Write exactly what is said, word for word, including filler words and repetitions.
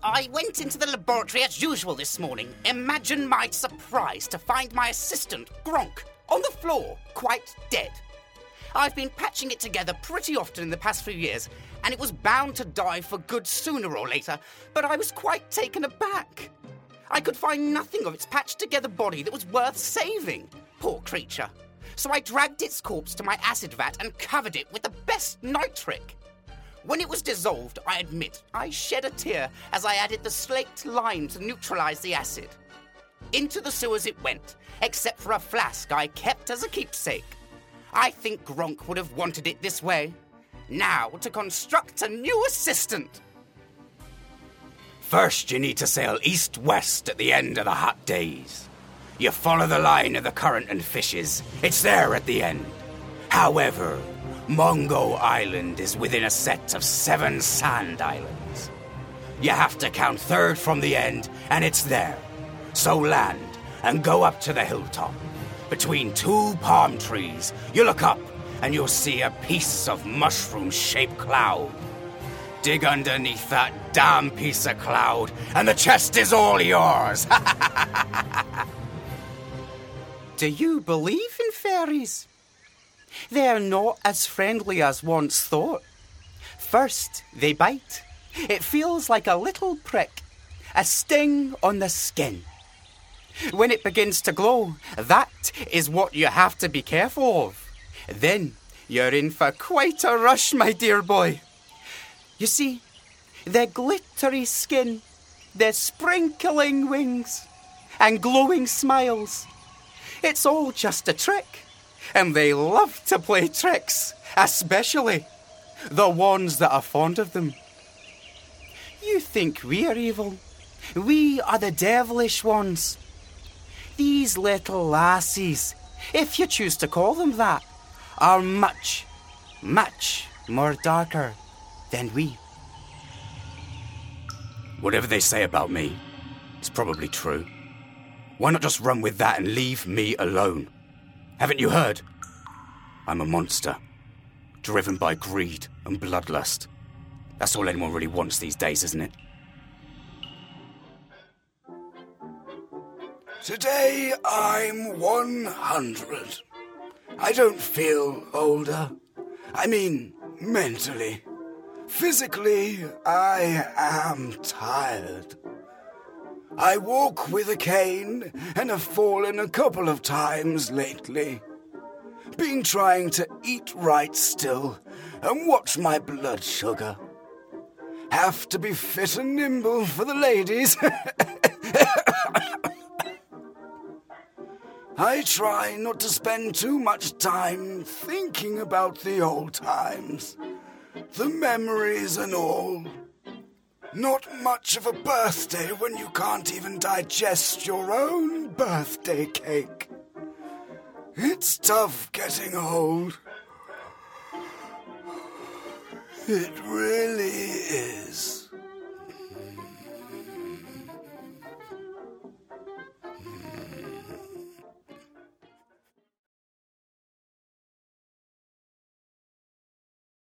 I went into the laboratory as usual this morning. Imagine my surprise to find my assistant, Gronk, on the floor, quite dead. I've been patching it together pretty often in the past few years, and it was bound to die for good sooner or later, but I was quite taken aback. I could find nothing of its patched-together body that was worth saving. Poor creature. So I dragged its corpse to my acid vat and covered it with the best nitric. When it was dissolved, I admit, I shed a tear as I added the slaked lime to neutralize the acid. Into the sewers it went, except for a flask I kept as a keepsake. I think Gronk would have wanted it this way. Now to construct a new assistant. First, you need to sail east-west at the end of the hot days. You follow the line of the current and fishes. It's there at the end. However, Mungo Island is within a set of seven sand islands. You have to count third from the end, and it's there. So land and go up to the hilltop. Between two palm trees, you look up and you'll see a piece of mushroom-shaped cloud. Dig underneath that damn piece of cloud, and the chest is all yours. Do you believe in fairies? They're not as friendly as once thought. First, they bite. It feels like a little prick, a sting on the skin. When it begins to glow, that is what you have to be careful of. Then you're in for quite a rush, my dear boy. You see, their glittery skin, their sprinkling wings, and glowing smiles. It's all just a trick, and they love to play tricks, especially the ones that are fond of them. You think we're evil. We are the devilish ones. These little lassies, if you choose to call them that, are much, much more darker than we. Whatever they say about me, it's probably true. Why not just run with that and leave me alone? Haven't you heard? I'm a monster, driven by greed and bloodlust. That's all anyone really wants these days, isn't it? Today I'm one hundred. I don't feel older. I mean, mentally. Physically, I am tired. I walk with a cane and have fallen a couple of times lately. Been trying to eat right still and watch my blood sugar. Have to be fit and nimble for the ladies. I try not to spend too much time thinking about the old times, the memories and all. Not much of a birthday when you can't even digest your own birthday cake. It's tough getting old. It really is.